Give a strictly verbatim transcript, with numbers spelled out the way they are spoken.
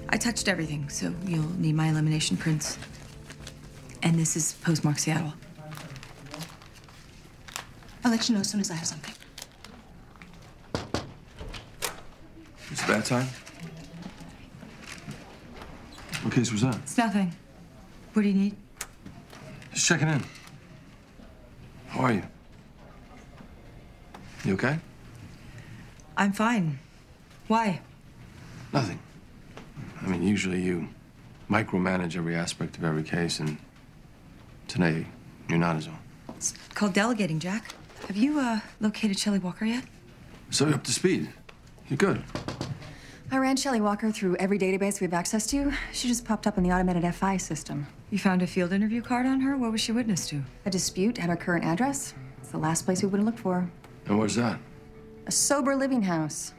I touched everything, so you'll need my elimination prints. And this is postmark Seattle. I'll let you know as soon as I have something. It's a bad time? What case was that? It's nothing. What do you need? Just checking in. How are you? You okay? I'm fine. Why? Nothing. I mean, usually you micromanage every aspect of every case, and today, you're not as well. It's called delegating, Jack. Have you, uh, located Shelley Walker yet? So you're up to speed. You're good. I ran Shelley Walker through every database we have access to. She just popped up in the automated F I system. You found a field interview card on her? What was she witness to? A dispute at her current address. It's the last place we would have looked for. And where's that? A sober living house.